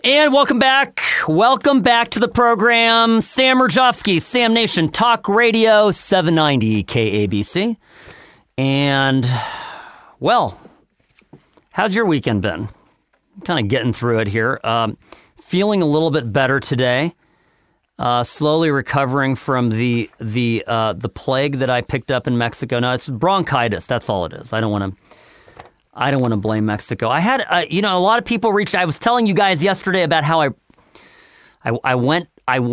And welcome back. Welcome back to the program. Sam Rajovsky, Sam Nation, Talk Radio 790 KABC. And, well, how's your weekend been? Kind of getting through it here. Feeling a little bit better today. Slowly recovering from the plague that I picked up in Mexico. No, it's bronchitis. That's all it is. I don't want to blame Mexico. I had, a lot of people reached. I was telling you guys yesterday about how I went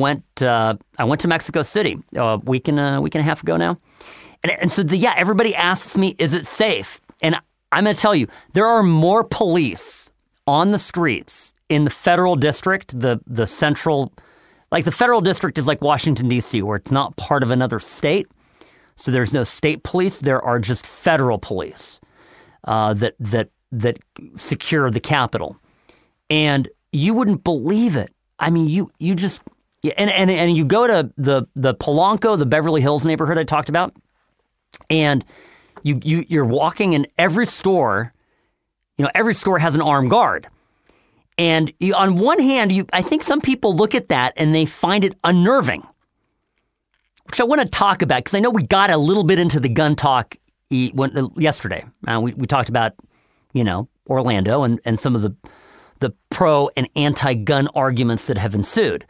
to Mexico City a week and a half ago now, and so everybody asks me, is it safe? And I'm going to tell you, there are more police on the streets in the federal district, the central, like the federal district is like Washington D.C., where it's not part of another state, so there's no state police. There are just federal police. That secure the Capitol, and you wouldn't believe it. I mean, you just and you go to the Polanco, the Beverly Hills neighborhood I talked about, and you're walking in every store. Every store has an armed guard, and on one hand, I think some people look at that and they find it unnerving, which I want to talk about because I know we got a little bit into the gun talk yesterday. We talked about, Orlando and some of the pro and anti-gun arguments that have ensued.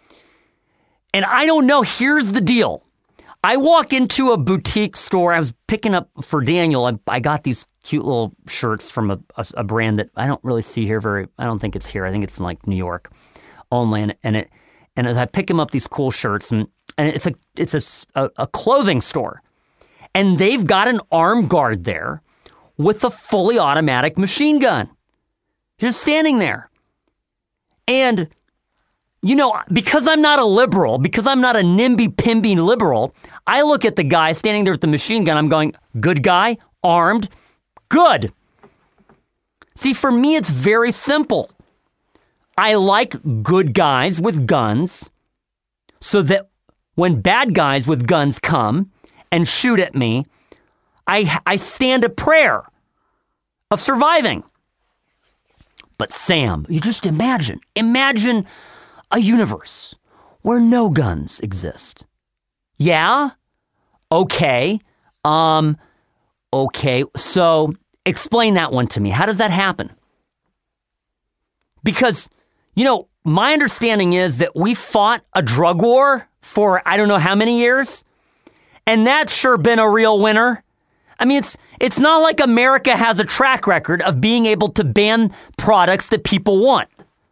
And I don't know. Here's the deal. I walk into a boutique store. I was picking up for Daniel. I got these cute little shirts from a brand that I don't really see here I don't think it's here. I think it's in like New York only. And as I pick him up these cool shirts and it's a clothing store. And they've got an armed guard there with a fully automatic machine gun. Just standing there. And, because I'm not a liberal, because I'm not a NIMBY-PIMBY liberal, I look at the guy standing there with the machine gun. I'm going, good guy, armed, good. See, for me, it's very simple. I like good guys with guns so that when bad guys with guns come and shoot at me, I stand a prayer of surviving. But Sam, you just imagine a universe where no guns exist. Yeah? Okay. Okay. So explain that one to me. How does that happen? Because, my understanding is that we fought a drug war for I don't know how many years. And that's sure been a real winner. I mean, it's not like America has a track record of being able to ban products that people want.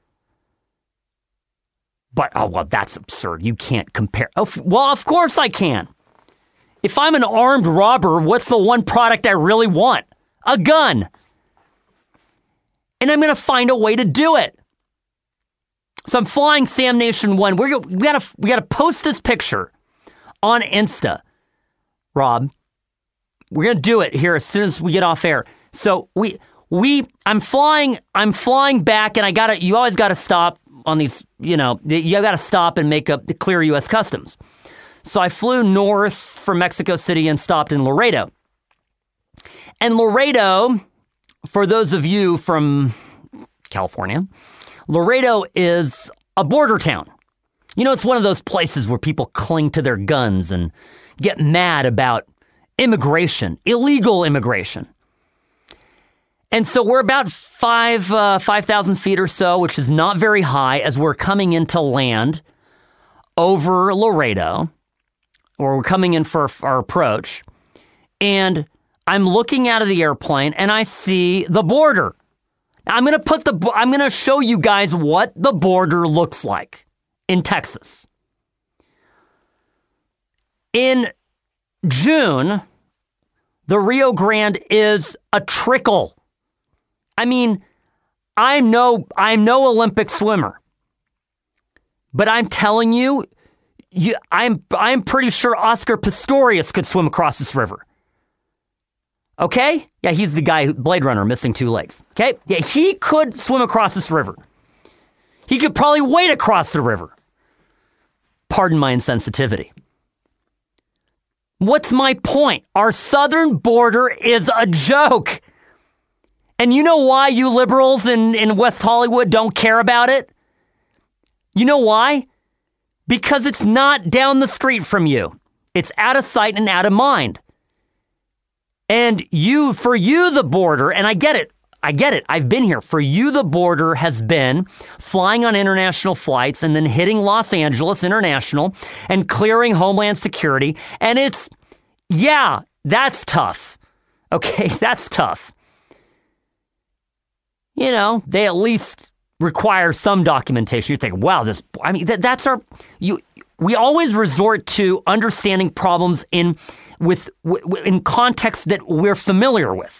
But, that's absurd. You can't compare. Well, of course I can. If I'm an armed robber, what's the one product I really want? A gun. And I'm going to find a way to do it. So I'm flying Sam Nation 1. We gotta post this picture on Insta. Rob, we're going to do it here as soon as we get off air. So I'm flying back, and you always got to stop on these, you got to stop and clear U.S. Customs. So I flew north from Mexico City and stopped in Laredo. And Laredo, for those of you from California, Laredo is a border town. It's one of those places where people cling to their guns and get mad about immigration, illegal immigration. And so we're about 5,000 feet or so, which is not very high, as we're coming into land over Laredo, or we're coming in for our approach. And I'm looking out of the airplane and I see the border. Now, I'm going to show you guys what the border looks like in Texas. In June, the Rio Grande is a trickle. I mean, I'm no Olympic swimmer, but I'm telling you, I'm pretty sure Oscar Pistorius could swim across this river. Okay? Yeah, he's the guy Blade Runner, missing two legs. Okay? Yeah, he could swim across this river. He could probably wade across the river. Pardon my insensitivity. What's my point? Our southern border is a joke. And you know why you liberals in West Hollywood don't care about it? You know why? Because it's not down the street from you. It's out of sight and out of mind. And for you, the border, and I get it. I've been here. For you, the border has been flying on international flights and then hitting Los Angeles International and clearing Homeland Security. And that's tough. Okay, that's tough. You know, they at least require some documentation. You think, wow, we always resort to understanding problems in context that we're familiar with.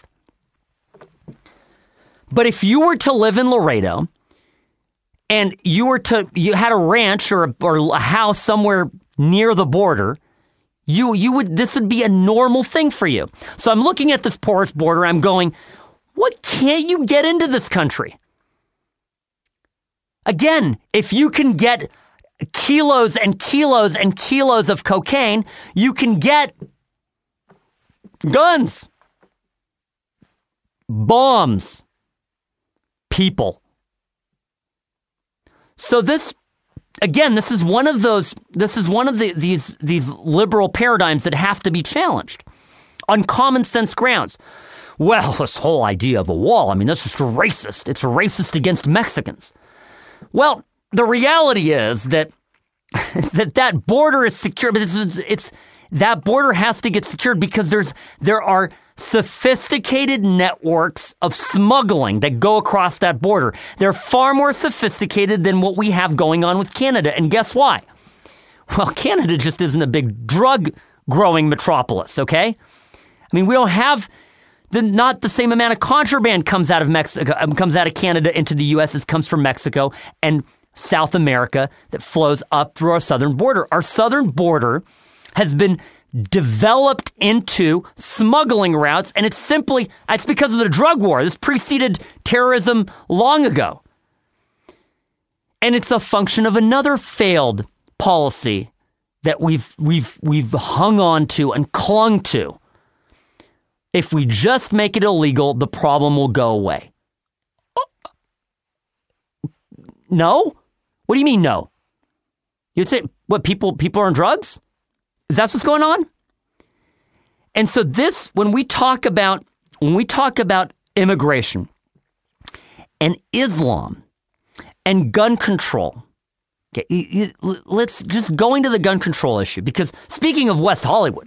But if you were to live in Laredo and you had a ranch or a house somewhere near the border, this would be a normal thing for you. So I'm looking at this porous border. I'm going, what can't you get into this country? Again, if you can get kilos and kilos and kilos of cocaine, you can get guns, bombs, people. So this is one of these liberal paradigms that have to be challenged on common sense grounds. Well, this whole idea of a wall, I mean, that's just racist. It's racist against Mexicans. Well, the reality is that that border is secure, but that border has to get secured because there are sophisticated networks of smuggling that go across that border. They're far more sophisticated than what we have going on with Canada. And guess why? Well, Canada just isn't a big drug-growing metropolis, okay? I mean, we don't have not the same amount of contraband comes out of Canada into the U.S. as comes from Mexico and South America that flows up through our southern border. Our southern border has been developed into smuggling routes, and it's because of the drug war. This preceded terrorism long ago. And it's a function of another failed policy that we've hung on to and clung to. If we just make it illegal, the problem will go away. No? What do you mean no? You'd say, what, people are on drugs? Is that what's going on? And so when we talk about immigration and Islam and gun control, okay, let's just go into the gun control issue, because speaking of West Hollywood,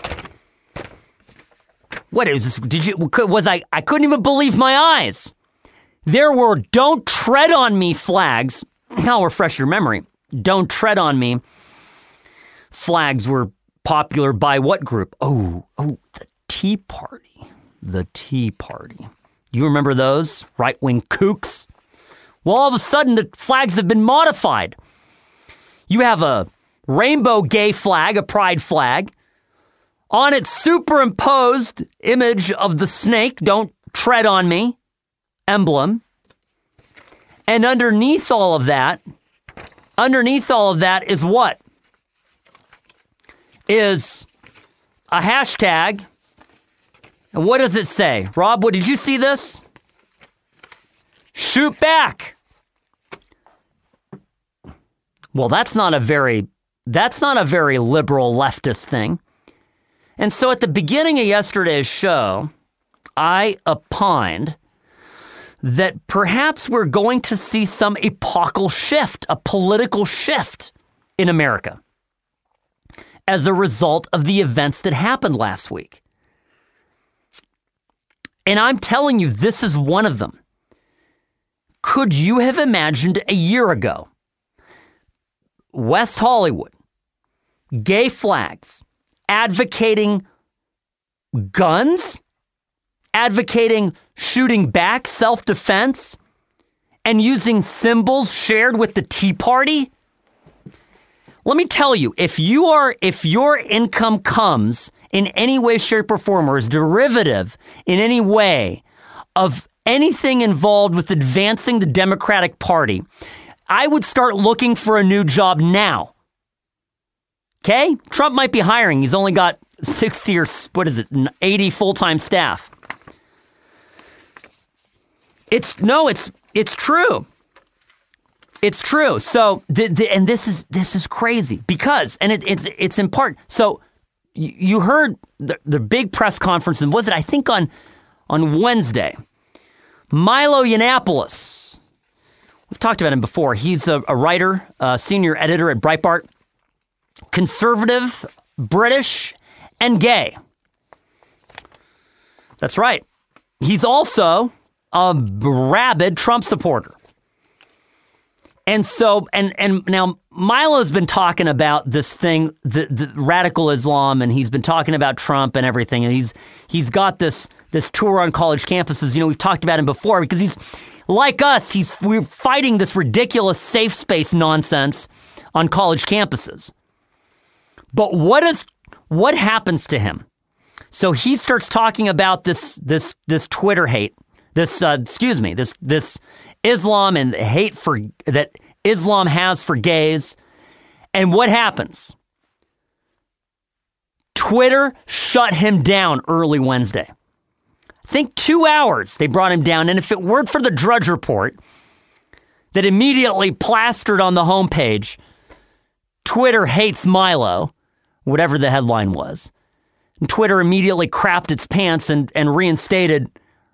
what is this? I couldn't even believe my eyes. There were "Don't Tread on Me" flags. I'll refresh your memory. "Don't Tread on Me" flags were popular by what group? Oh, the Tea Party. The Tea Party. You remember those right-wing kooks? Well, all of a sudden, the flags have been modified. You have a rainbow gay flag, a pride flag. On it, superimposed image of the snake, "Don't Tread on Me" emblem. And underneath all of that is what? Is a hashtag. And what does it say? Rob, did you see this? Shoot back. Well, that's not a very liberal leftist thing. And so at the beginning of yesterday's show, I opined that perhaps we're going to see some epochal shift, a political shift in America as a result of the events that happened last week. And I'm telling you, this is one of them. Could you have imagined a year ago, West Hollywood, gay flags, advocating guns, advocating shooting back, self-defense, and using symbols shared with the Tea Party? Let me tell you, if your income comes in any way, shape, or form, or is derivative in any way of anything involved with advancing the Democratic Party, I would start looking for a new job now. Okay? Trump might be hiring. He's only got 60 or 80 full-time staff. It's true. It's true. So, and this is crazy because, and it's in part. So, you heard the big press conference, and was it, I think, on Wednesday? Milo Yiannopoulos. We've talked about him before. He's a writer, senior editor at Breitbart, conservative, British, and gay. That's right. He's also a rabid Trump supporter. And so, and now Milo's been talking about this thing, the radical Islam, and he's been talking about Trump and everything. And he's got this tour on college campuses. You know, we've talked about him before because he's like us. We're fighting this ridiculous safe space nonsense on college campuses. But what happens to him? So he starts talking about this Twitter hate, this Islam and hate that Islam has for gays. And what happens? Twitter shut him down early Wednesday. I think 2 hours they brought him down. And if it weren't for the Drudge Report that immediately plastered on the homepage, Twitter hates Milo, whatever the headline was. And Twitter immediately crapped its pants and reinstated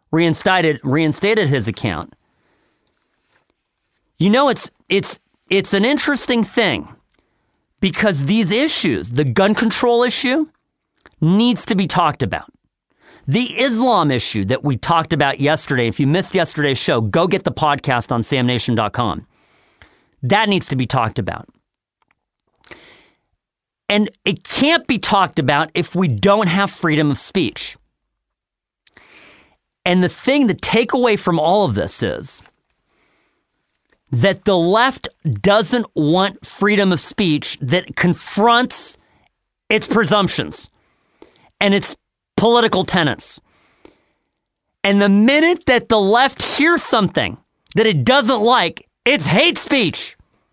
his account. You know, it's an interesting thing because these issues, the gun control issue, needs to be talked about. The Islam issue that we talked about yesterday, if you missed yesterday's show, go get the podcast on samnation.com. That needs to be talked about. And it can't be talked about if we don't have freedom of speech. And the takeaway from all of this is that the left doesn't want freedom of speech that confronts its presumptions and its political tenets. And the minute that the left hears something that it doesn't like, it's hate speech.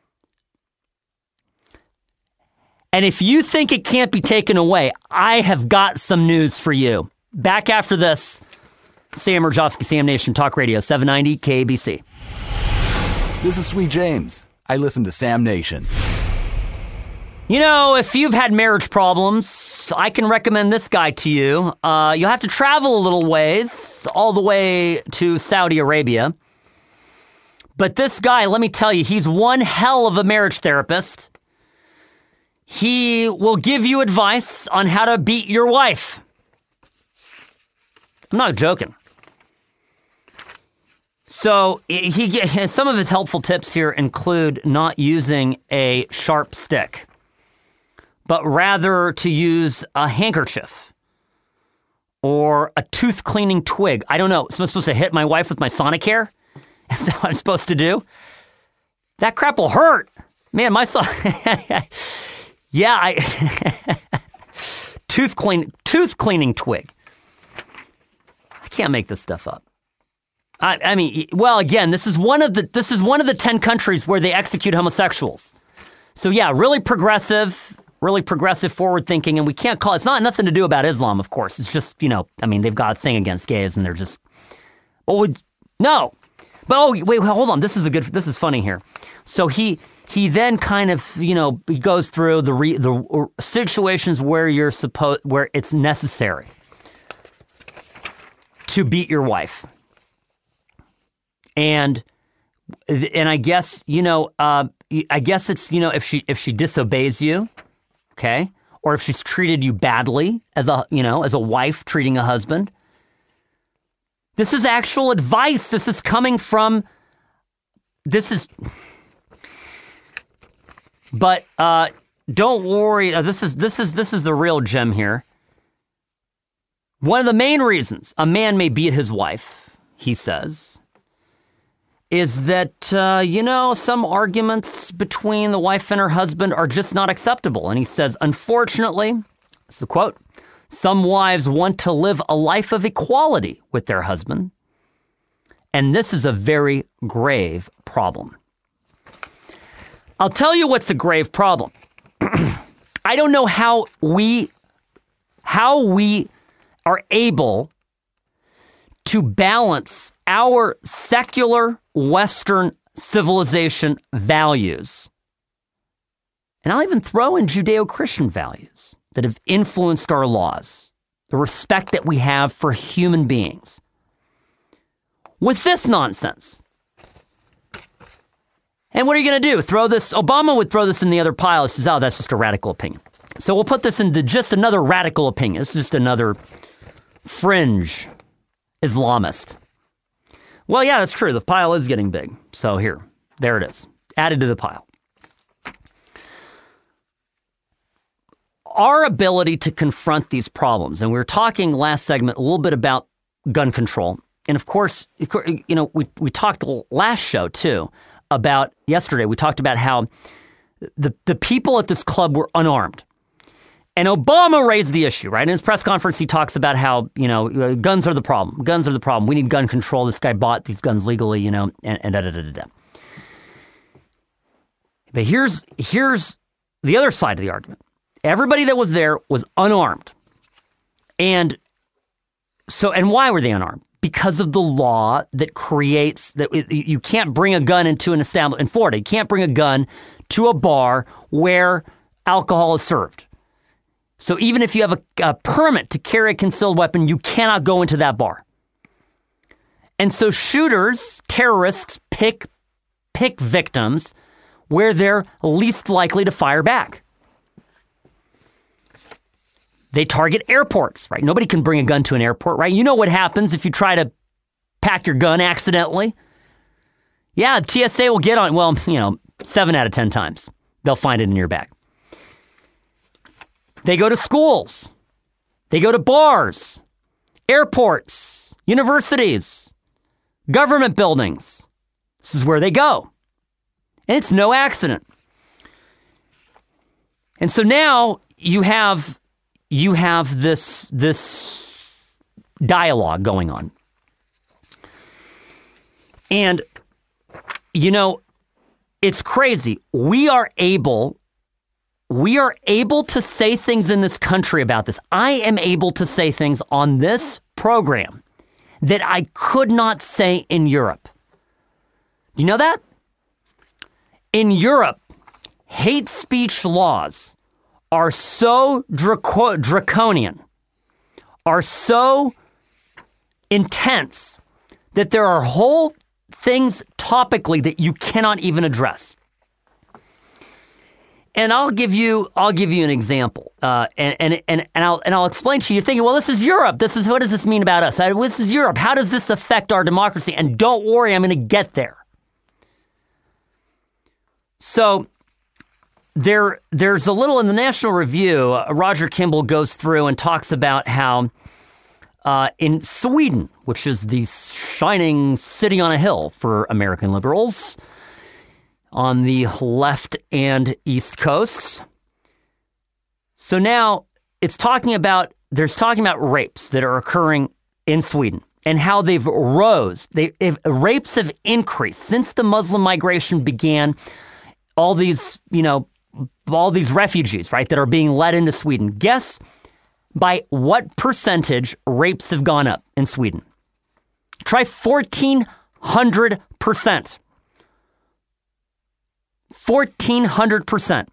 And if you think it can't be taken away, I have got some news for you. Back after this, Sam Mirjovsky, Sam Nation Talk Radio, 790 KABC. This is Sweet James. I listen to Sam Nation. You know, if you've had marriage problems, I can recommend this guy to you. You'll have to travel a little ways, all the way to Saudi Arabia. But this guy, let me tell you, he's one hell of a marriage therapist. He will give you advice on how to beat your wife. I'm not joking. So some of his helpful tips here include not using a sharp stick, but rather to use a handkerchief or a tooth cleaning twig. I don't know. Am I supposed to hit my wife with my Sonicare? Is that what I'm supposed to do? That crap will hurt. Man, my son. Yeah, tooth cleaning twig. I can't make this stuff up. I mean, well, again, this is one of the 10 countries where they execute homosexuals. So yeah, really progressive, forward thinking, and we can't call it's not nothing to do about Islam, of course. It's just, you know, I mean, they've got a thing against gays, and they're just, no. But wait, hold on. This is funny here. So he then kind of, you know, he goes through the situations where where it's necessary to beat your wife. And I guess, you know, I guess it's, you know, if she disobeys you, okay, or if she's treated you badly as a wife treating a husband. This is actual advice. This is coming from, but don't worry. This is the real gem here. One of the main reasons a man may beat his wife, he says, is that, some arguments between the wife and her husband are just not acceptable. And he says, unfortunately, this is a quote, some wives want to live a life of equality with their husband. And this is a very grave problem. I'll tell you what's a grave problem. I don't know how we are able to balance our secular Western civilization values, and I'll even throw in Judeo-Christian values that have influenced our laws, the respect that we have for human beings, with this nonsense. And what are you going to do? Throw this? Obama would throw this in the other pile. He says, oh, that's just a radical opinion. So we'll put this into just another radical opinion. It's just another fringe Islamist. Well, yeah, that's true. The pile is getting big. So there it is. Added to the pile. Our ability to confront these problems, and we were talking last segment a little bit about gun control. And of course, you know, we talked last show too about yesterday. We talked about how the people at this club were unarmed. And Obama raised the issue, right? In his press conference, he talks about how, you know, guns are the problem. Guns are the problem. We need gun control. This guy bought these guns legally, you know, and da-da-da-da-da. But here's the other side of the argument. Everybody that was there was unarmed. And why were they unarmed? Because of the law that creates that you can't bring a gun into an establishment in Florida. You can't bring a gun to a bar where alcohol is served. So even if you have a permit to carry a concealed weapon, you cannot go into that bar. And so shooters, terrorists pick victims where they're least likely to fire back. They target airports, right? Nobody can bring a gun to an airport, right? You know what happens if you try to pack your gun accidentally? Yeah, TSA will get on, well, you know, 7 out of 10 times. They'll find it in your bag. They go to schools. They go to bars, airports, universities, government buildings. This is where they go. And it's no accident. And so now you have this dialogue going on. And, you know, it's crazy. We are able to say things in this country about this. I am able to say things on this program that I could not say in Europe. Do you know that? In Europe, hate speech laws are so draconian, are so intense that there are whole things topically that you cannot even address. And I'll give you an example, and I'll explain to you. You're thinking, well, this is Europe. What does this mean about us? This is Europe. How does this affect our democracy? And don't worry, I'm going to get there. So there's a little in the National Review. Roger Kimball goes through and talks about how in Sweden, which is the shining city on a hill for American liberals, on the left and east coasts. So now there's talking about rapes that are occurring in Sweden and how they've rose. Rapes have increased since the Muslim migration began. All these refugees, right, that are being led into Sweden. Guess by what percentage rapes have gone up in Sweden? Try 1,400%. 1,400%.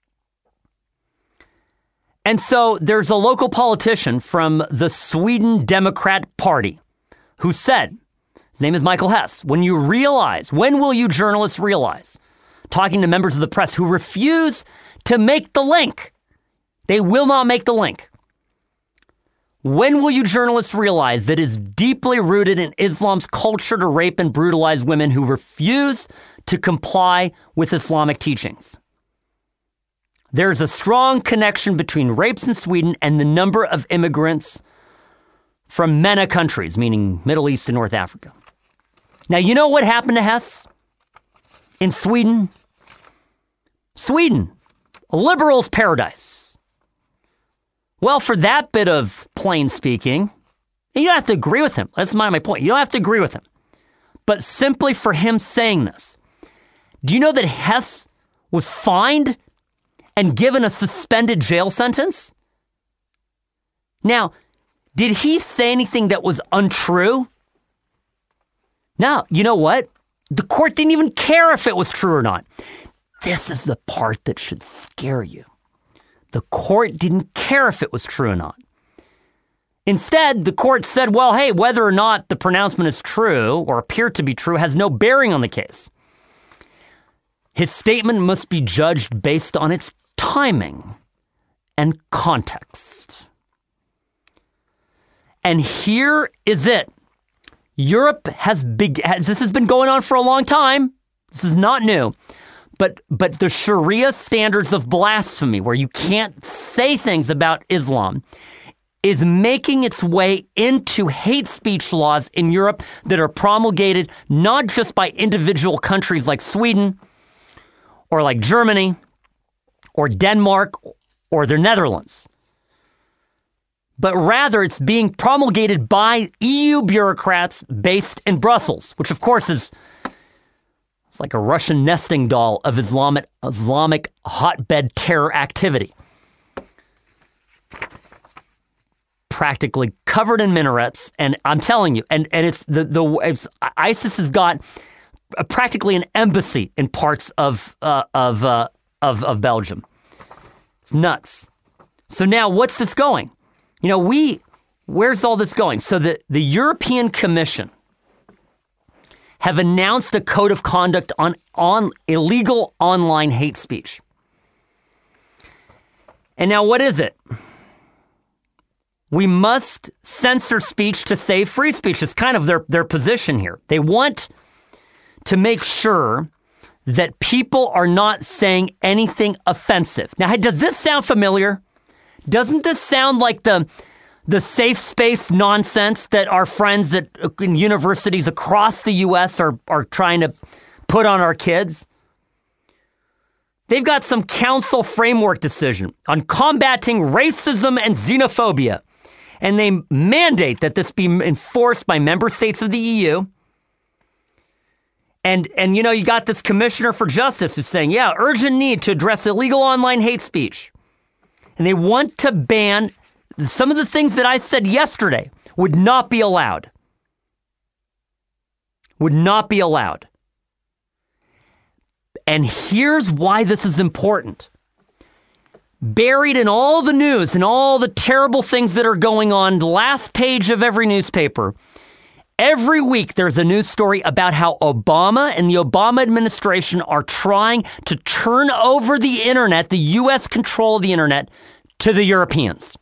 And so there's a local politician from the Sweden Democrat Party who said, his name is Michael Hess, when will you journalists realize, talking to members of the press who refuse to make the link, they will not make the link. When will you journalists realize that it is deeply rooted in Islam's culture to rape and brutalize women who refuse to comply with Islamic teachings? There's a strong connection between rapes in Sweden and the number of immigrants from MENA countries, meaning Middle East and North Africa. Now, you know what happened to Hess in Sweden? Sweden, a liberal's paradise. Well, for that bit of plain speaking, and you don't have to agree with him. That's my point. You don't have to agree with him. But simply for him saying this, do you know that Hess was fined and given a suspended jail sentence? Now, did he say anything that was untrue? No. You know what? The court didn't even care if it was true or not. This is the part that should scare you. The court didn't care if it was true or not. Instead, the court said, well, hey, whether or not the pronouncement is true or appeared to be true has no bearing on the case. His statement must be judged based on its timing and context. And here is it. Europe this has been going on for a long time. This is not new. But the Sharia standards of blasphemy, where you can't say things about Islam, is making its way into hate speech laws in Europe that are promulgated not just by individual countries like Sweden or like Germany or Denmark or the Netherlands, but rather it's being promulgated by EU bureaucrats based in Brussels, which of course it's like a Russian nesting doll of Islamic hotbed terror activity. Practically covered in minarets, and I'm telling you, and it's ISIS has got practically an embassy in parts of Belgium. It's nuts. So now, what's this going? Where's all this going? So the European Commission have announced a code of conduct on illegal online hate speech. And now what is it? We must censor speech to save free speech. It's kind of their position here. They want to make sure that people are not saying anything offensive. Now, does this sound familiar? Doesn't this sound like the safe space nonsense that our friends in universities across the U.S. are trying to put on our kids? They've got some council framework decision on combating racism and xenophobia, and they mandate that this be enforced by member states of the EU. And you got this commissioner for justice who's saying, urgent need to address illegal online hate speech. And they want to ban some of the things that I said yesterday would not be allowed. Would not be allowed. And here's why this is important. Buried in all the news and all the terrible things that are going on, the last page of every newspaper, every week there's a news story about how Obama and the Obama administration are trying to turn over the internet, the U.S. control of the internet, to the Europeans.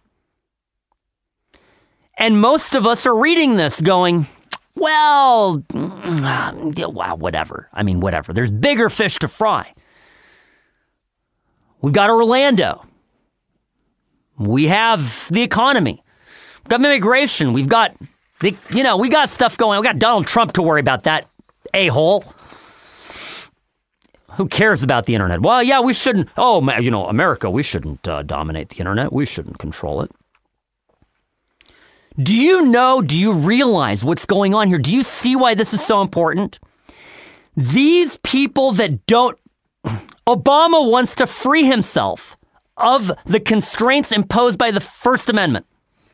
And most of us are reading this going, well, whatever. I mean, whatever. There's bigger fish to fry. We've got Orlando. We have the economy. We've got immigration. We've got, we got stuff going. We got Donald Trump to worry about, that a-hole. Who cares about the internet? Well, yeah, we shouldn't. Oh, America, we shouldn't dominate the internet. We shouldn't control it. Do you realize what's going on here? Do you see why this is so important? These people that don't... Obama wants to free himself of the constraints imposed by the First Amendment.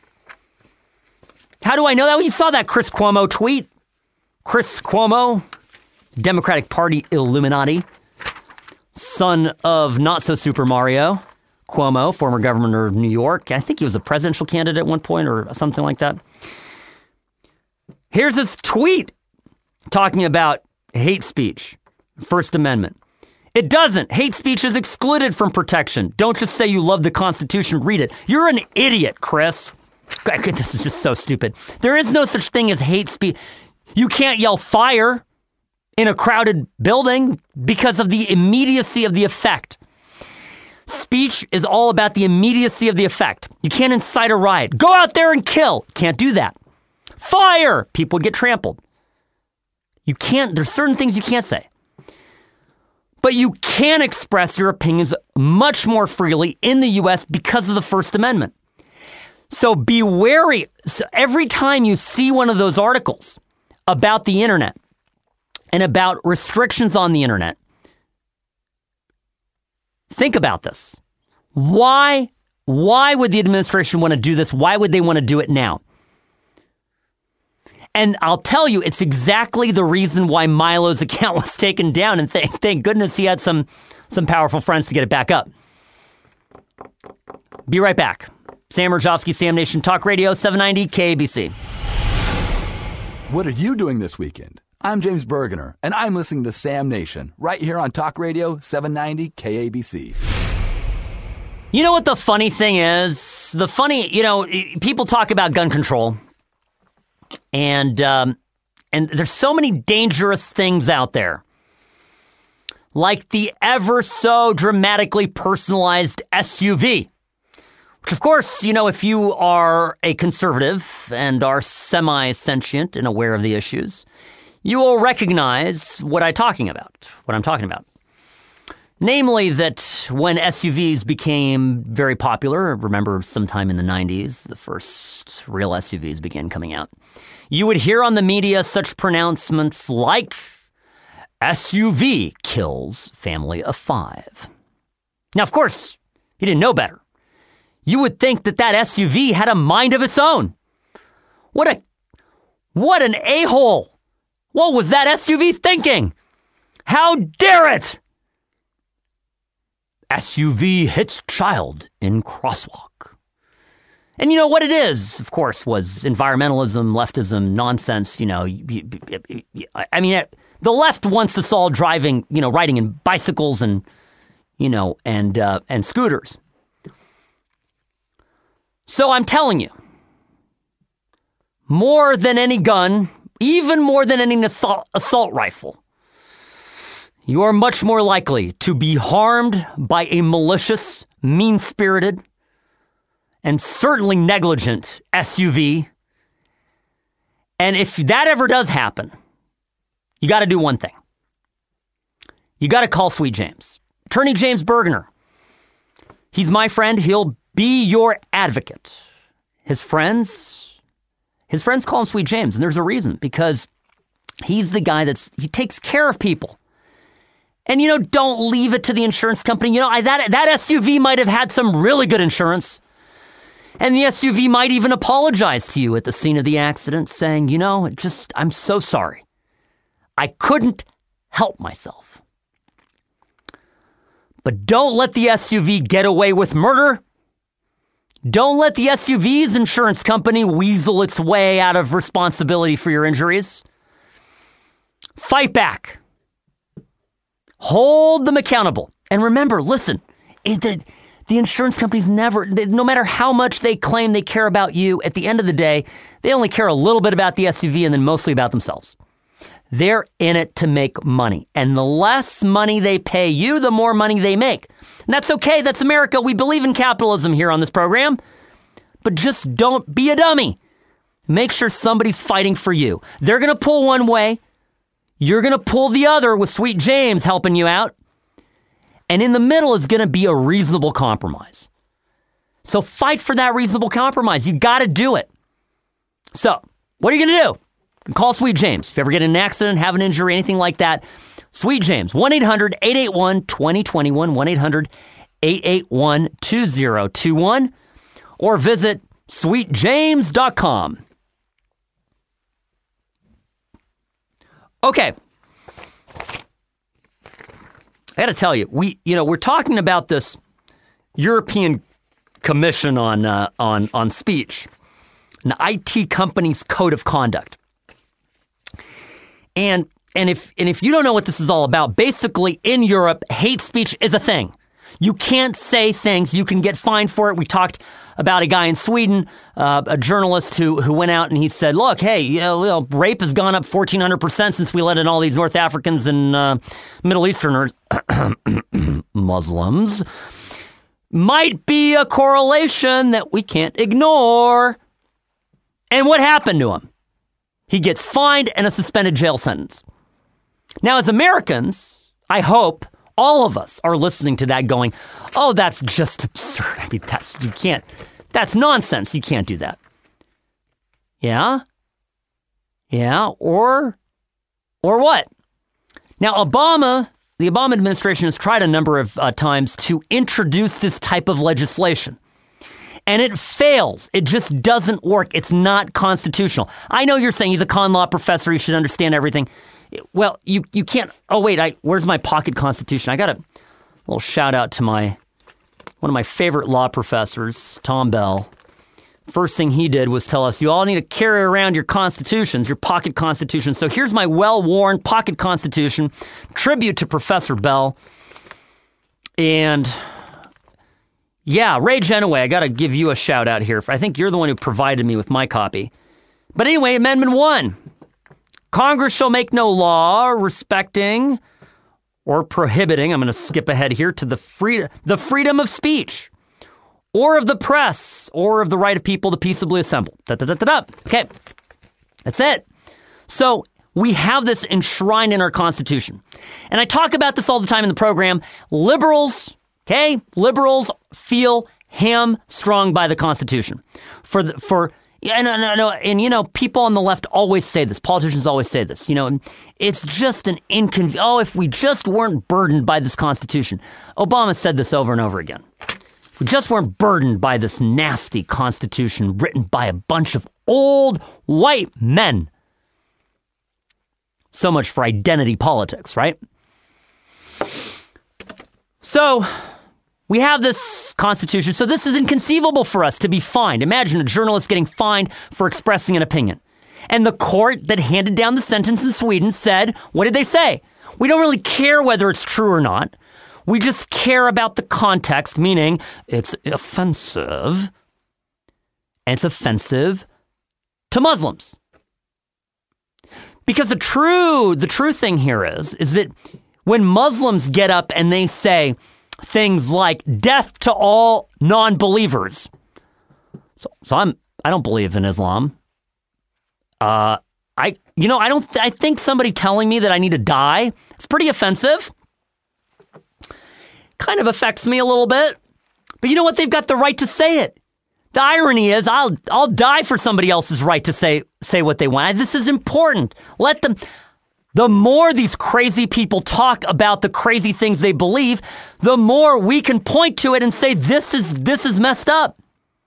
How do I know that? Well, you saw that Chris Cuomo tweet. Chris Cuomo, Democratic Party Illuminati, son of not-so-Super Mario Cuomo, former governor of New York. I think he was a presidential candidate at one point or something like that. Here's his tweet talking about hate speech, First Amendment. It doesn't. Hate speech is excluded from protection. Don't just say you love the Constitution, read it. You're an idiot, Chris. This is just so stupid. There is no such thing as hate speech. You can't yell fire in a crowded building because of the immediacy of the effect. Speech is all about the immediacy of the effect. You can't incite a riot. Go out there and kill. Can't do that. Fire! People would get trampled. You can't, there's certain things you can't say. But you can express your opinions much more freely in the U.S. because of the First Amendment. So be wary. So every time you see one of those articles about the internet and about restrictions on the internet, think about this. Why would the administration want to do this? Why would they want to do it now? And I'll tell you, it's exactly the reason why Milo's account was taken down. And thank goodness he had some powerful friends to get it back up. Be right back. Sam Rajovsky, Sam Nation Talk Radio, 790 KABC. What are you doing this weekend? I'm James Bergener, and I'm listening to Sam Nation right here on Talk Radio 790 KABC. You know what the funny thing is? People talk about gun control, and there's so many dangerous things out there, like the ever so dramatically personalized SUV. Which, of course, if you are a conservative and are semi-sentient and aware of the issues, you will recognize what I'm talking about. Namely that when SUVs became very popular, remember sometime in the 90s, the first real SUVs began coming out, you would hear on the media such pronouncements like, SUV kills family of 5. Now, of course, you didn't know better. You would think that SUV had a mind of its own. What an a-hole. What was that SUV thinking? How dare it? SUV hits child in crosswalk. And you know what it is, of course, was environmentalism, leftism, nonsense. The left wants us all riding in bicycles and scooters. So I'm telling you, more than any gun, even more than any assault rifle, you are much more likely to be harmed by a malicious, mean-spirited, and certainly negligent SUV. And if that ever does happen, you got to do one thing. You got to call Sweet James. Attorney James Bergener. He's my friend. He'll be your advocate. His friends call him Sweet James, and there's a reason, because he's the guy he takes care of people. And, don't leave it to the insurance company. That SUV might have had some really good insurance. And the SUV might even apologize to you at the scene of the accident, saying, I'm so sorry. I couldn't help myself. But don't let the SUV get away with murder. Don't let the SUV's insurance company weasel its way out of responsibility for your injuries. Fight back. Hold them accountable. And remember, listen, the insurance companies no matter how much they claim they care about you, at the end of the day, they only care a little bit about the SUV and then mostly about themselves. They're in it to make money. And the less money they pay you, the more money they make. And that's okay. That's America. We believe in capitalism here on this program. But just don't be a dummy. Make sure somebody's fighting for you. They're going to pull one way. You're going to pull the other with Sweet James helping you out. And in the middle is going to be a reasonable compromise. So fight for that reasonable compromise. You got to do it. So what are you going to do? Call Sweet James. If you ever get in an accident, have an injury, anything like that, Sweet James, 1-800-881-2021, 1-800-881-2021, or visit sweetjames.com. Okay. I got to tell you, we're talking about this European Commission on speech, an IT company's code of conduct. And if you don't know what this is all about, basically in Europe, hate speech is a thing. You can't say things. You can get fined for it. We talked about a guy in Sweden, a journalist who went out and he said, look, hey, rape has gone up 1,400% since we let in all these North Africans and Middle Easterners, Muslims. Might be a correlation that we can't ignore. And what happened to him? He gets fined and a suspended jail sentence. Now, as Americans, I hope all of us are listening to that going, oh, that's just absurd. I mean, that's nonsense. You can't do that. Yeah? Yeah, or what? Now, the Obama administration has tried a number of times to introduce this type of legislation. And it fails. It just doesn't work. It's not constitutional. I know you're saying he's a con law professor. He should understand everything. Well, you can't. Oh, wait. Where's my pocket constitution? I got a little shout out to one of my favorite law professors, Tom Bell. First thing he did was tell us you all need to carry around your constitutions, your pocket constitutions. So here's my well-worn pocket constitution, tribute to Professor Bell. And yeah, Ray Genoway, I got to give you a shout out here. I think you're the one who provided me with my copy. But anyway, Amendment 1. Congress shall make no law respecting or prohibiting, I'm going to skip ahead here, to the freedom of speech or of the press or of the right of people to peaceably assemble. Okay, that's it. So we have this enshrined in our Constitution. And I talk about this all the time in the program. Liberals feel hamstrung by the Constitution. And you know, people on the left always say this. Politicians always say this. You know, it's just an inconvenience. Oh, if we just weren't burdened by this Constitution. Obama said this over and over again. If we just weren't burdened by this nasty Constitution written by a bunch of old white men. So much for identity politics, right? So we have this Constitution. So this is inconceivable for us to be fined. Imagine a journalist getting fined for expressing an opinion. And the court that handed down the sentence in Sweden said, what did they say? We don't really care whether it's true or not. We just care about the context, meaning it's offensive. And it's offensive to Muslims. Because the true thing here is that when Muslims get up and they say things like death to all non-believers. So I don't believe in Islam. I think somebody telling me that I need to die, it's pretty offensive. Kind of affects me a little bit. But you know what? They've got the right to say it. The irony is I'll die for somebody else's right to say what they want. This is important. Let them. The more these crazy people talk about the crazy things they believe, the more we can point to it and say, this is messed up.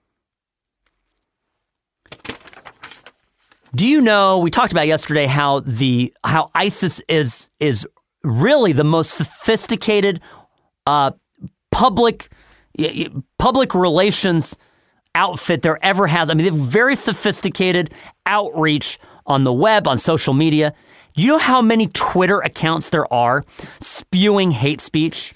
Do you know, we talked about yesterday how ISIS is really the most sophisticated public relations outfit there ever has. I mean, they have very sophisticated outreach on the web, on social media. You know how many Twitter accounts there are spewing hate speech?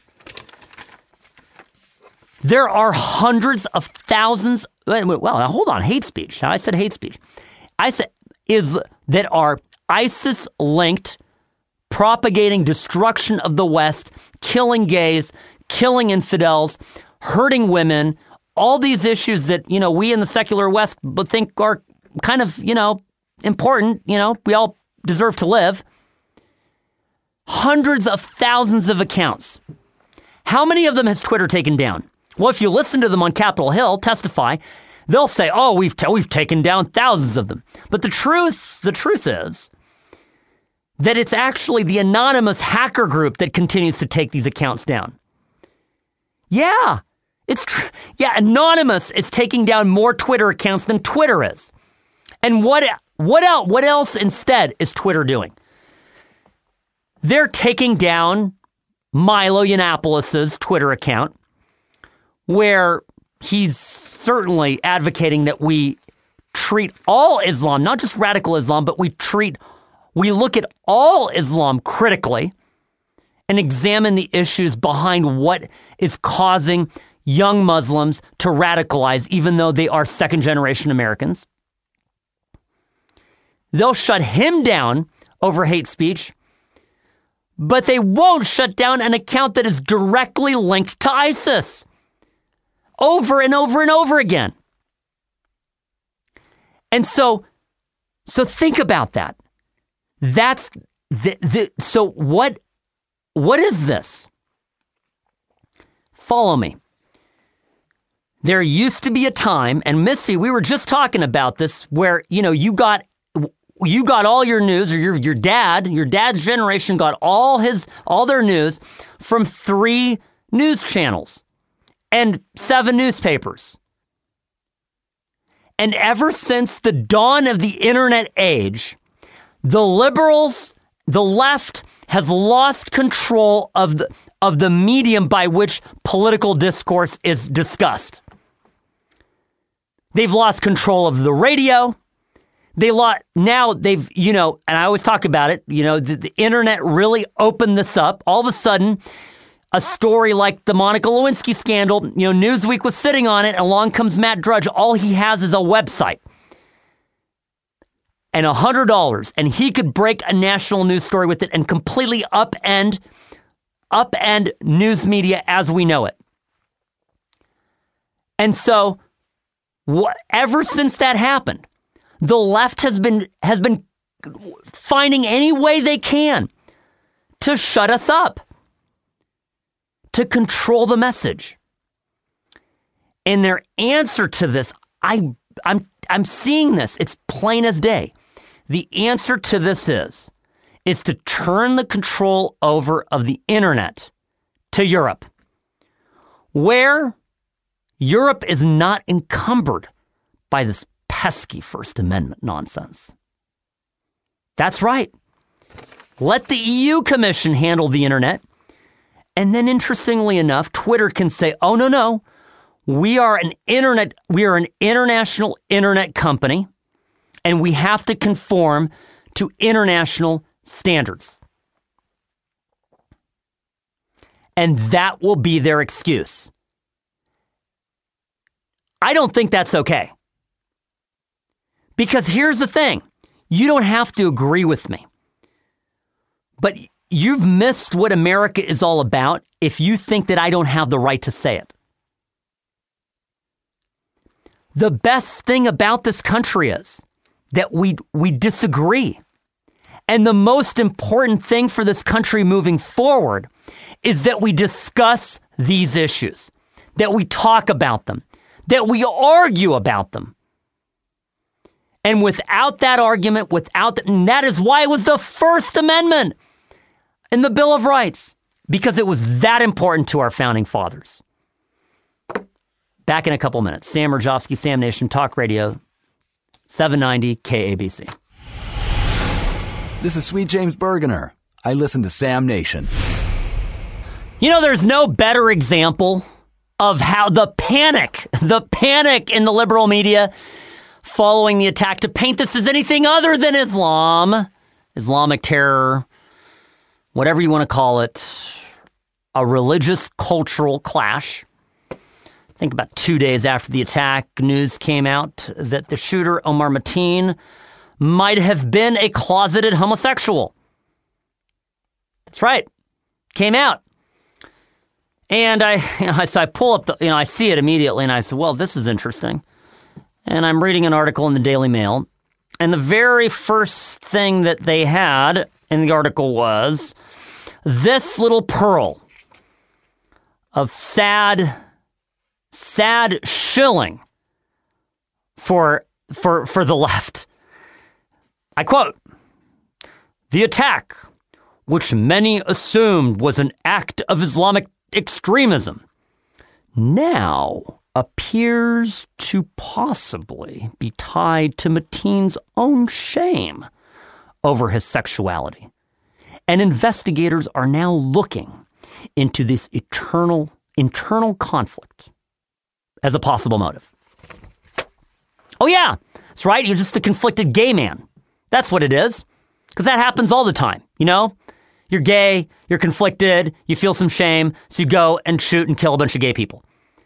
There are hundreds of thousands. Well, now hold on. Hate speech. I said hate speech. I said that are ISIS-linked, propagating destruction of the West, killing gays, killing infidels, hurting women, all these issues that, you know, we in the secular West think are kind of, you know, important. You know, we all deserve to live. Hundreds of thousands of accounts. How many of them has Twitter taken down? Well, if you listen to them on Capitol Hill testify, they'll say, "Oh, we've taken down thousands of them." But the truth is that it's actually the anonymous hacker group that continues to take these accounts down. Yeah, it's true. Yeah, Anonymous is taking down more Twitter accounts than Twitter is. And what else instead is Twitter doing? They're taking down Milo Yiannopoulos' Twitter account, where he's certainly advocating that we treat all Islam, not just radical Islam, but we look at all Islam critically and examine the issues behind what is causing young Muslims to radicalize, even though they are second-generation Americans. They'll shut him down over hate speech, but they won't shut down an account that is directly linked to ISIS. Over and over and over again. And so think about that. That's so what is this? Follow me. There used to be a time, and Missy, we were just talking about this, where, you know, you got all your news, or your dad's generation got all their news from 3 news channels and 7 newspapers. And ever since the dawn of the internet age, the liberals, the left, has lost control of the medium by which political discourse is discussed. They've lost control of the radio. And I always talk about it, the internet really opened this up. All of a sudden, a story like the Monica Lewinsky scandal, Newsweek was sitting on it. Along comes Matt Drudge. All he has is a website and $100, and he could break a national news story with it and completely upend news media as we know it. And so, ever since that happened, the left has been finding any way they can to shut us up, to control the message. And their answer to this, I'm seeing this. It's plain as day. The answer to this is to turn the control over of the internet to Europe, where Europe is not encumbered by this pesky First Amendment nonsense. That's right. Let the EU Commission handle the internet. And then, interestingly enough, Twitter can say, oh, no, we are an international internet company, and we have to conform to international standards. And that will be their excuse. I don't think that's okay. Because here's the thing. You don't have to agree with me. But you've missed what America is all about if you think that I don't have the right to say it. The best thing about this country is that we disagree. And the most important thing for this country moving forward is that we discuss these issues, that we talk about them, that we argue about them. And without that argument, and that is why it was the First Amendment in the Bill of Rights, because it was that important to our founding fathers. Back in a couple minutes. Sam Mirjovsky, Sam Nation, Talk Radio, 790 KABC. This is Sweet James Bergener. I listen to Sam Nation. There's no better example of how the panic in the liberal media following the attack to paint this as anything other than Islam, Islamic terror, whatever you want to call it, a religious cultural clash. I think about 2 days after the attack, news came out that the shooter, Omar Mateen, might have been a closeted homosexual. That's right. Came out. And I pull up I see it immediately and I said, well, this is interesting. And I'm reading an article in the Daily Mail. And the very first thing that they had in the article was this little pearl of sad shilling for the left. I quote, "The attack, which many assumed was an act of Islamic extremism, now appears to possibly be tied to Mateen's own shame over his sexuality. And investigators are now looking into this internal conflict as a possible motive." Oh yeah, that's right. He's just a conflicted gay man. That's what it is. Because that happens all the time, You're gay, you're conflicted, you feel some shame, so you go and shoot and kill a bunch of gay people.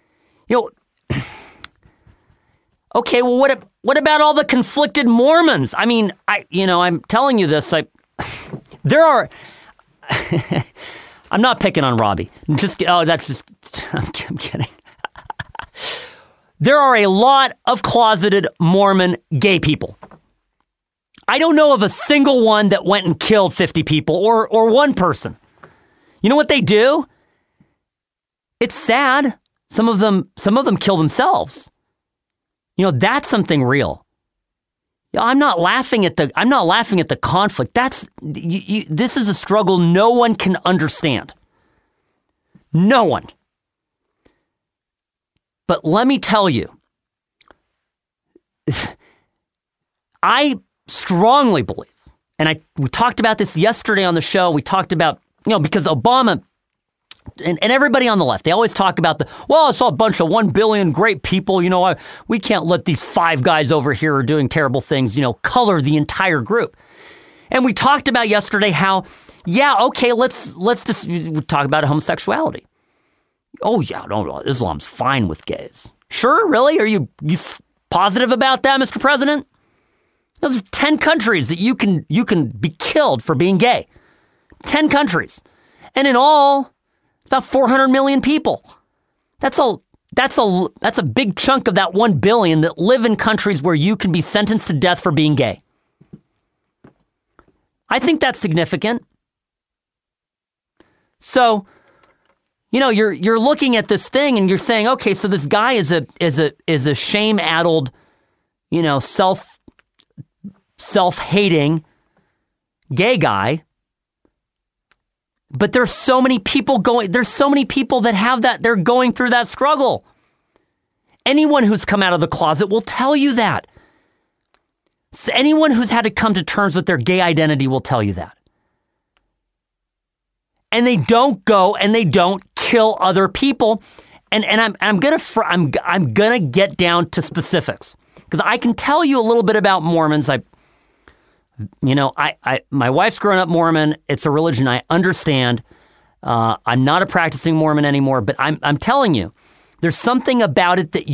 Okay, well, what about all the conflicted Mormons? I mean, I'm telling you this. There are. I'm not picking on Robbie. I'm kidding. There are a lot of closeted Mormon gay people. I don't know of a single one that went and killed 50 people or one person. You know what they do? It's sad. Some of them kill themselves. That's something real. I'm not laughing at the conflict. This is a struggle no one can understand. No one. But let me tell you, I strongly believe, and we talked about this yesterday on the show. We talked about, because Obama and everybody on the left, they always talk about I saw a bunch of 1 billion great people. We can't let these 5 guys over here who are doing terrible things, color the entire group. And we talked about yesterday how, let's just talk about homosexuality. Oh, yeah, no, Islam's fine with gays. Sure, really? Are you positive about that, Mr. President? Those are 10 countries that you can be killed for being gay. 10 countries. And in all, it's about 400 million people. That's a big chunk of that 1 billion that live in countries where you can be sentenced to death for being gay. I think that's significant. So, you're looking at this thing and you're saying, okay, so this guy is a shame-addled, self-hating gay guy. But there's so many people that have that, they're going through that struggle. Anyone who's come out of the closet will tell you that. So anyone who's had to come to terms with their gay identity will tell you that. And they don't go and they don't kill other people. And I'm gonna get down to specifics because I can tell you a little bit about Mormons. My wife's grown up Mormon. It's a religion I understand. I'm not a practicing Mormon anymore, but I'm telling you, there's something about it that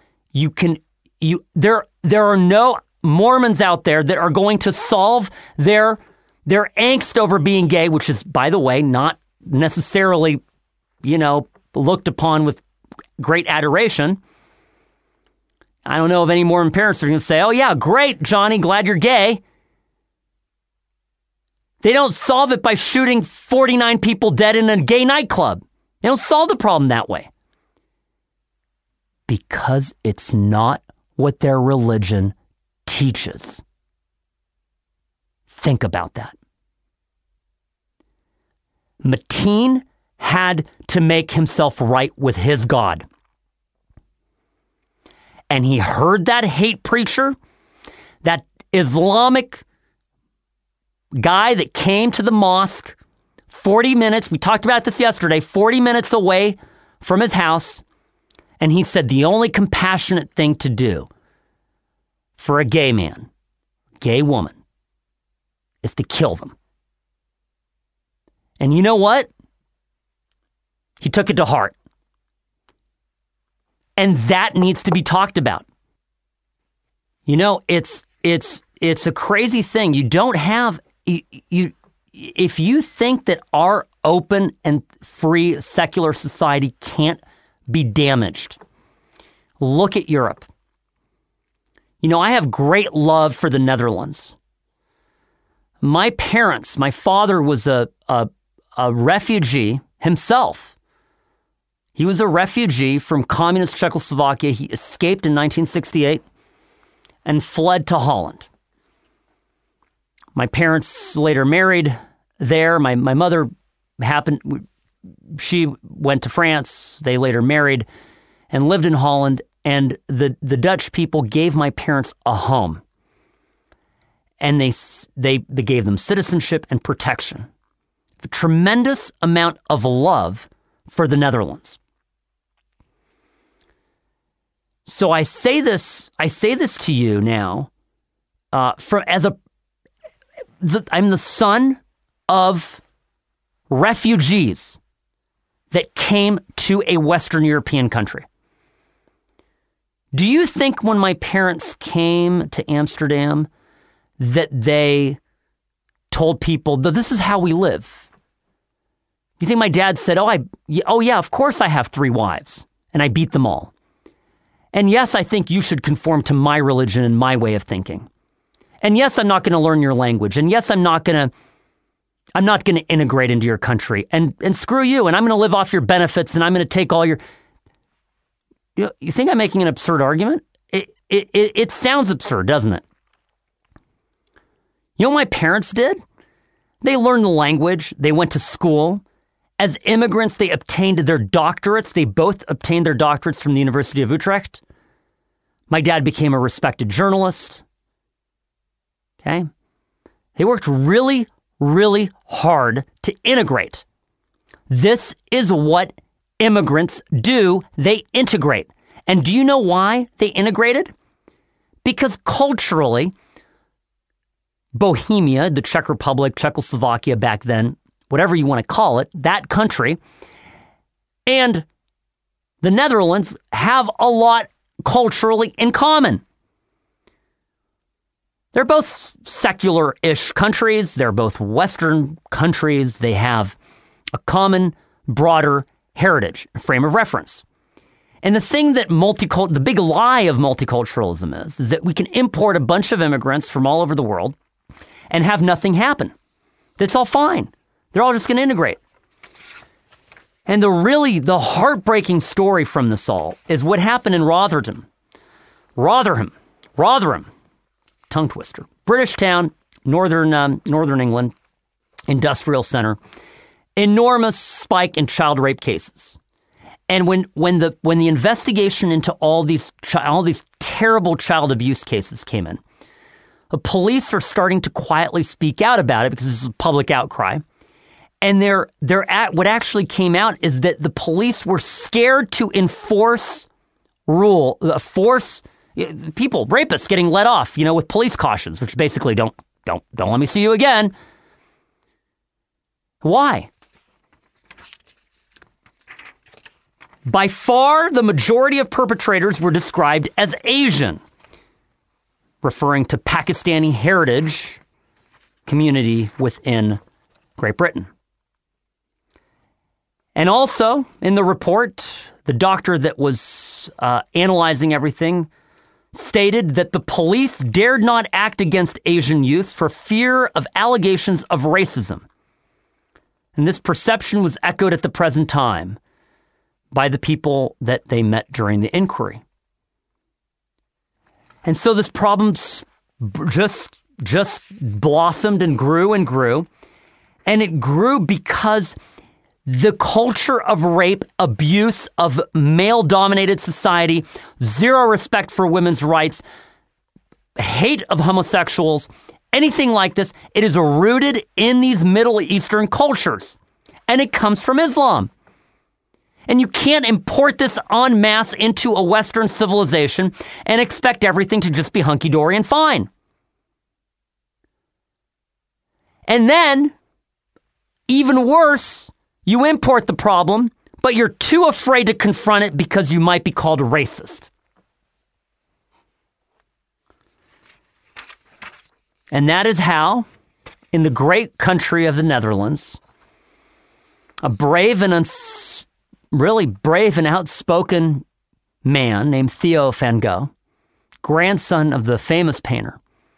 there are no Mormons out there that are going to solve their angst over being gay, which is, by the way, not necessarily, looked upon with great adoration. I don't know of any Mormon parents that are going to say, oh yeah, great, Johnny, glad you're gay. They don't solve it by shooting 49 people dead in a gay nightclub. They don't solve the problem that way. Because it's not what their religion teaches. Think about that. Mateen had to make himself right with his God. And he heard that hate preacher, that Islamic guy that came to the mosque 40 minutes, we talked about this yesterday, 40 minutes away from his house, and he said the only compassionate thing to do for a gay man, gay woman, is to kill them. And you know what? He took it to heart. And that needs to be talked about. It's a crazy thing. You don't have if you think that our open and free secular society can't be damaged, look at Europe. I have great love for the Netherlands. My father was a refugee himself. He was a refugee from communist Czechoslovakia. He escaped in 1968 and fled to Holland. My parents later married there. My mother she went to France. They later married and lived in Holland. And the Dutch people gave my parents a home. And they gave them citizenship and protection. A tremendous amount of love for the Netherlands. So I say this to you now, I'm the son of refugees that came to a Western European country. Do you think when my parents came to Amsterdam that they told people that this is how we live? You think my dad said, oh yeah, of course I have 3 wives and I beat them all. And yes, I think you should conform to my religion and my way of thinking. And yes, I'm not going to learn your language. And yes, I'm not going to integrate into your country. And screw you. And I'm going to live off your benefits. And I'm going to take all your. You think I'm making an absurd argument? It sounds absurd, doesn't it? You know what my parents did? They learned the language. They went to school. As immigrants, they obtained their doctorates. They both obtained their doctorates from the University of Utrecht. My dad became a respected journalist. Okay? They worked really, really hard to integrate. This is what immigrants do. They integrate. And do you know why they integrated? Because culturally, Bohemia, the Czech Republic, Czechoslovakia back then, whatever you want to call it, that country, and the Netherlands have a lot culturally in common. They're both secular-ish countries. They're both Western countries. They have a common, broader heritage, a frame of reference. And the thing that the big lie of multiculturalism is that we can import a bunch of immigrants from all over the world and have nothing happen. That's all fine. They're all just going to integrate. And the heartbreaking story from this all is what happened in Rotherham, tongue twister, British town, northern England, industrial center, enormous spike in child rape cases. And when the investigation into all these terrible child abuse cases came in, the police are starting to quietly speak out about it because there's a public outcry. And what actually came out is that the police were scared to force people, rapists getting let off, with police cautions, which basically don't let me see you again. Why? By far, the majority of perpetrators were described as Asian, referring to Pakistani heritage community within Great Britain. And also, in the report, the doctor that was analyzing everything stated that the police dared not act against Asian youths for fear of allegations of racism. And this perception was echoed at the present time by the people that they met during the inquiry. And so this problem just blossomed and grew and grew. And it grew because the culture of rape, abuse of male-dominated society, zero respect for women's rights, hate of homosexuals, anything like this, it is rooted in these Middle Eastern cultures. And it comes from Islam. And you can't import this en masse into a Western civilization and expect everything to just be hunky-dory and fine. And then, even worse, you import the problem, but you're too afraid to confront it because you might be called racist. And that is how, in the great country of the Netherlands, a brave and really brave and outspoken man named Theo van Gogh, grandson of the famous painter,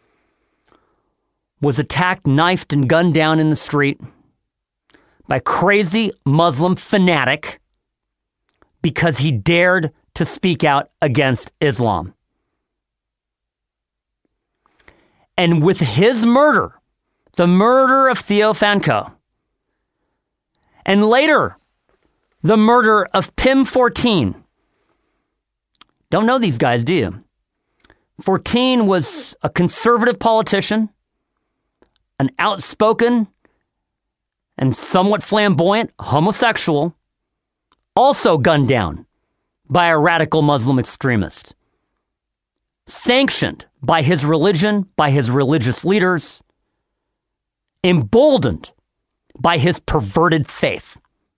was attacked, knifed, and gunned down in the street by a crazy Muslim fanatic because he dared to speak out against Islam. And with his murder, the murder of Theo van Gogh, and later the murder of Pim Fortuyn. Don't know these guys, do you? Fortuyn was a conservative politician, an outspoken and somewhat flamboyant homosexual, also gunned down by a radical Muslim extremist, sanctioned by his religion, by his religious leaders, emboldened by his perverted faith.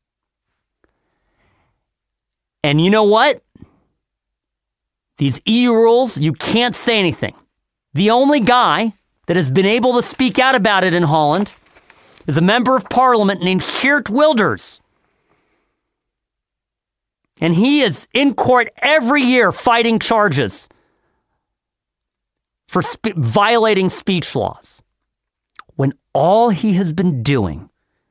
And you know what? These EU rules, you can't say anything. The only guy that has been able to speak out about it in Holland is a member of parliament named Geert Wilders. And he is in court every year fighting charges for violating speech laws, when all he has been doing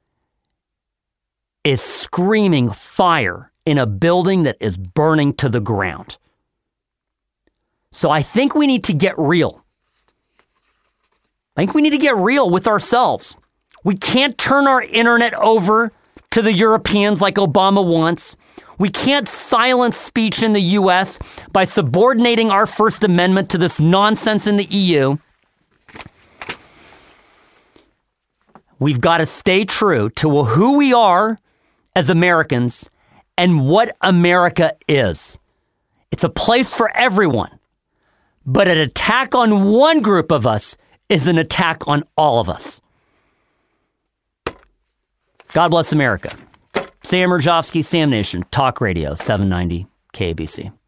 is screaming fire in a building that is burning to the ground. So I think we need to get real. I think we need to get real with ourselves. We can't turn our internet over to the Europeans like Obama wants. We can't silence speech in the U.S. by subordinating our First Amendment to this nonsense in the EU. We've got to stay true to who we are as Americans and what America is. It's a place for everyone. But an attack on one group of us is an attack on all of us. God bless America. Sam Mirejovsky, Sam Nation, Talk Radio, 790 KABC.